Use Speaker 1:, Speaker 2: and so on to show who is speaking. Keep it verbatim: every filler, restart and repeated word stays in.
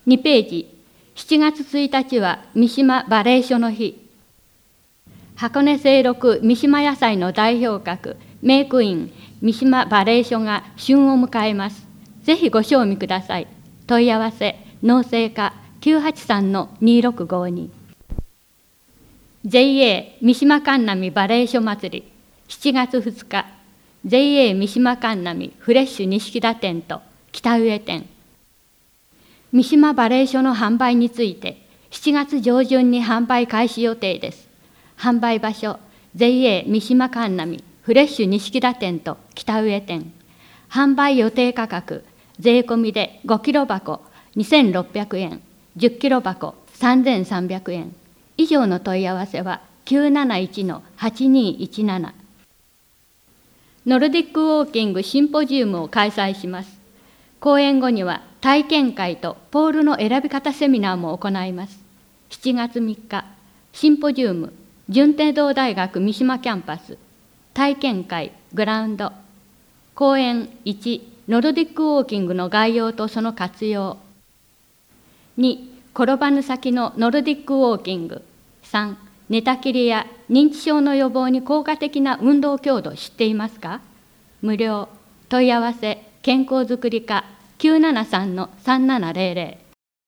Speaker 1: にページ、しちがつついたちは三島バレー書の日。箱根清六三島野菜の代表格、メイクイン三島バレー書が旬を迎えます。ぜひご賞味ください。問い合わせ、農政課 きゅうはちさんのにろくごに。ジェイエー 三島神波バレー書祭り、しちがつふつか、ジェイエー 三島神波フレッシュ錦田店と北上店。三島バレー書の販売について、しちがつ上旬に販売開始予定です。販売場所、ジェイエー 三島神波フレッシュ錦田店と北上店。販売予定価格、税込みでごキロ箱にせんろっぴゃくえん、じゅっキロ箱さんぜんさんびゃくえん。以上の問い合わせはきゅうなないちのはちにいちなな。ノルディックウォーキングシンポジウムを開催します。講演後には体験会とポールの選び方セミナーも行います。しちがつみっか、シンポジウム、順天堂大学三島キャンパス、体験会、グラウンド、講演いち、ノルディックウォーキングの概要とその活用。に、転ばぬ先のノルディックウォーキング。さん、寝たきりや認知症の予防に効果的な運動強度知っていますか？無料。問い合わせ、健康づくり課 きゅうななさんのさんななぜろぜろ。